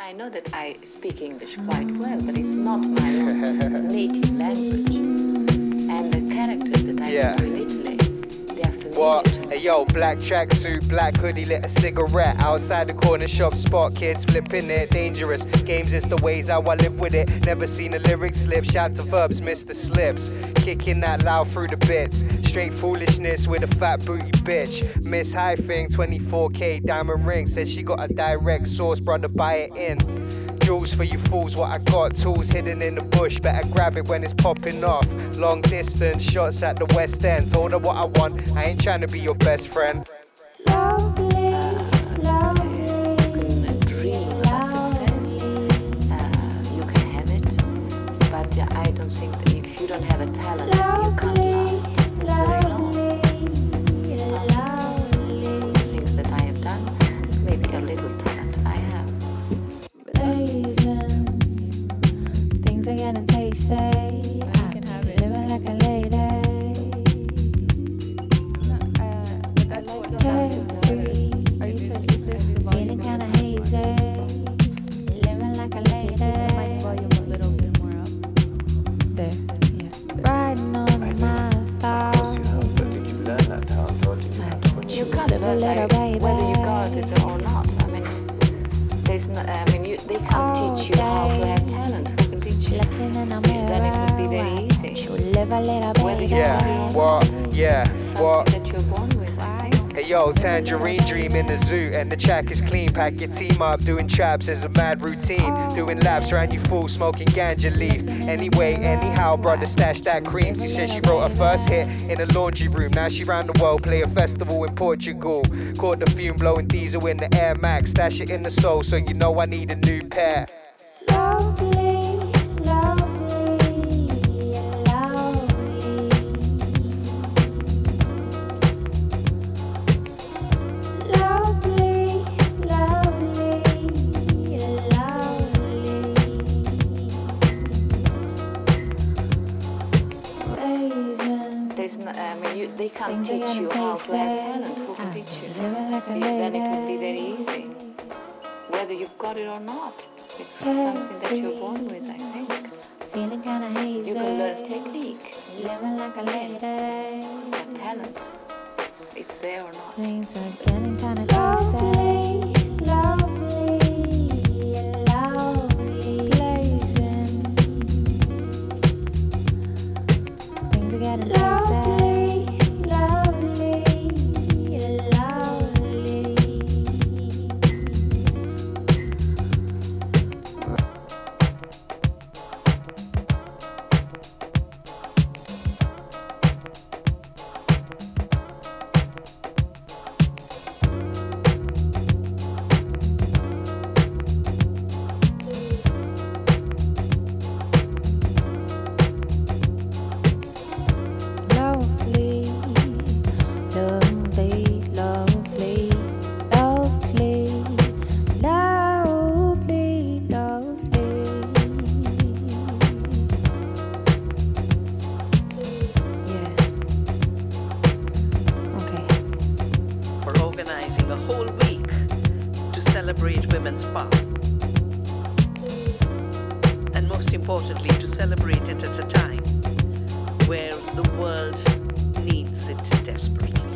I know that I speak English quite well, but it's not my native language. And the characters that I do in Italy, they are familiar. What? Hey yo, black tracksuit, black hoodie, lit a cigarette outside the corner shop spot, kids flipping it, dangerous. Games is the ways how I live with it. Never seen a lyric slip, shout to verbs, Mr. Slips. Kicking that loud through the bits. Straight foolishness with a fat booty bitch. Miss High Thing, 24K diamond ring. Said she got a direct source, brother, buy it in. Jewels for you fools, what I got. Tools hidden in the bush, better grab it when it's popping off. Long distance shots at the West End. Told her what I want, I ain't trying to be your best friend. You can dream about success, you can have it, but I don't think that if you don't have a talent, you can't last very long. Things that I have done, maybe a little talent I have. Blazing, things are getting tasty. You can have it. Living like a lady. Carefree, feeling kinda hazy. Living like a lady. There, yeah. Riding on my thoughts. You can't learn whether you got it or not. I mean, there's no, they can't teach you how to have talent. Who can teach you? Then it would be very easy. Whether you What? that you're born with, I think. Hey yo, tangerine dream in the zoo, and the track is clean. Pack your team up, doing traps as a mad routine. Doing laps around you fool, smoking ganja leaf. Anyway, anyhow, brother, stash that cream. She said she wrote her first hit in a laundry room. Now she round the world, play a festival in Portugal. Caught the fume, blowing diesel in the Air Max. Stash it in the soul, so you know I need a new pair. Lovely, lovely, lovely. Lovely, There's no, they can't teach you how to have talent. Who can teach you? Then it would be very easy. Whether you've got it or not, it's something that you're born with, I think. Feeling kinda hazy. You can learn technique, Living like a lady. but talent, it's there or not. Things are getting kinda lovely, lovely, lovely. Blazing. Things are getting lovely, lovely, lovely. Lovely, lovely, lovely, lovely, lovely, lovely. Yeah. Okay. We're organizing a whole week to celebrate women's power. And most importantly, to celebrate it at a time where the world needs it desperately.